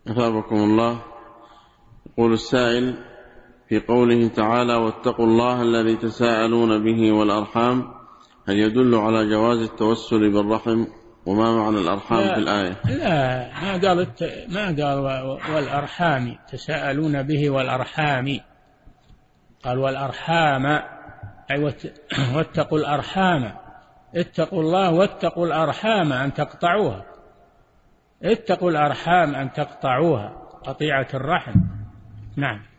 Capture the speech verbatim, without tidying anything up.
أثابكم الله. يقول السائل: في قوله تعالى: واتقوا الله الذي تساءلون به والأرحام، هل يدل على جواز التوسل بالرحم؟ وما معنى الأرحام في الآية؟ لا، ما قال ما قال والأرحام تساءلون به والأرحام، قال والأرحام، أي واتقوا الأرحام، اتقوا الله واتقوا الأرحام أن تقطعوها، اتقوا الأرحام أن تقطعوها، قطيعة الرحم. نعم.